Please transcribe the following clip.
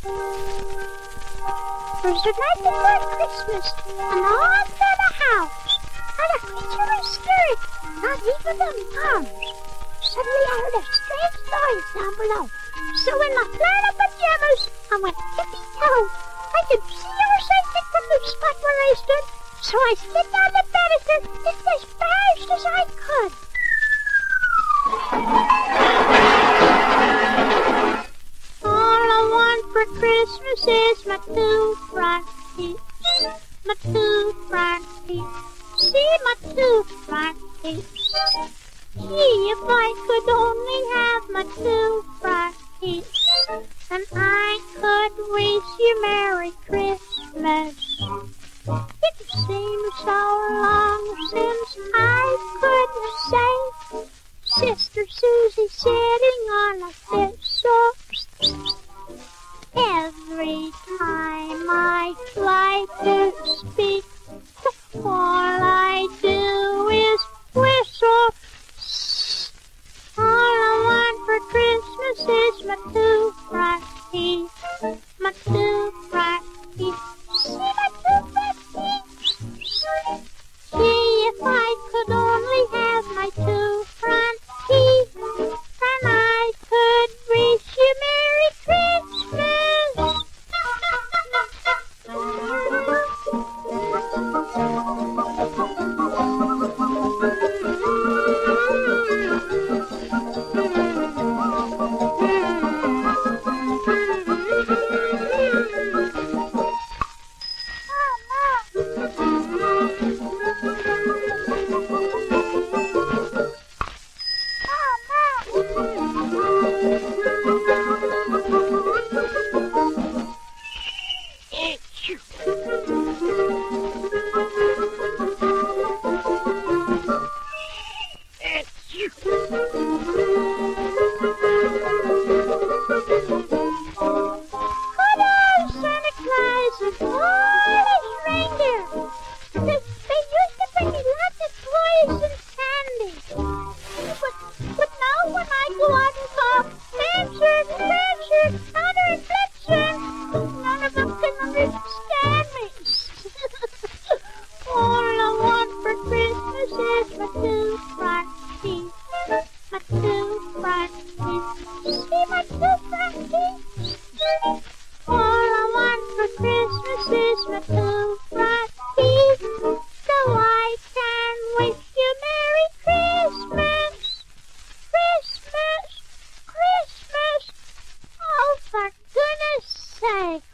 There's a night before Christmas, and all through the house, not a creature was stirring, not even the mouse. Suddenly I heard a strange noise down below. So in my flannel pajamas, I went tippy-toe. I could see our sight from the spot where I stood, so I slid down the banister just as fast as I could. All I want for Christmas is my 2 front teeth, my 2 front teeth. See my 2 front teeth. Gee, if I could only have my 2 front teeth, and I could wish you Merry Christmas. It seems so long since I could say Sister Susie sitting on a thistle. Every time I try to speak, all I do is whistle. All I want for Christmas is my 2 front teeth, my 2 front teeth. See my 2 front teeth? Gee, if I could only have my 2 front teeth, then I could wish you Merry Christmas. Say,